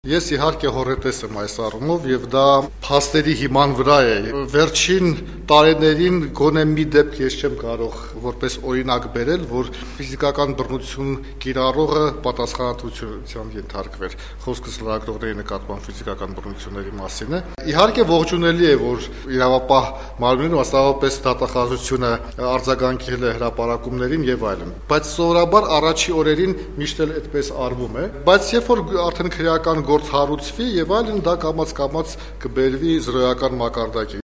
Ես իհարկե հոռետես եմ այս առումով եւ դա փաստերի հիման վրա է։ Վերջին տարիներին գոնե մի դեպք ես չեմ կարող որպես օրինակ բերել, որ ֆիզիկական բռնություն կիրառողը պատասխանատվության ենթարկվեր։ Խոսքս լրագրողների նկատմամբ ֆիզիկական բռնությունների մասին է։ Իհարկե ողջունելի է, որ իրավապահ մարմինը մասնավորապես դատախազությունը արձագանքել է հրապարակումներին եւ այլն։ Բայց սովորաբար առաջի օրերին միշտ էլ այդպես արվում է։ Բայց երբ որ արդեն քրեական գործ հարուցվի եւ այլն, դա կամաց կբերվի զրոյական մակարդակի։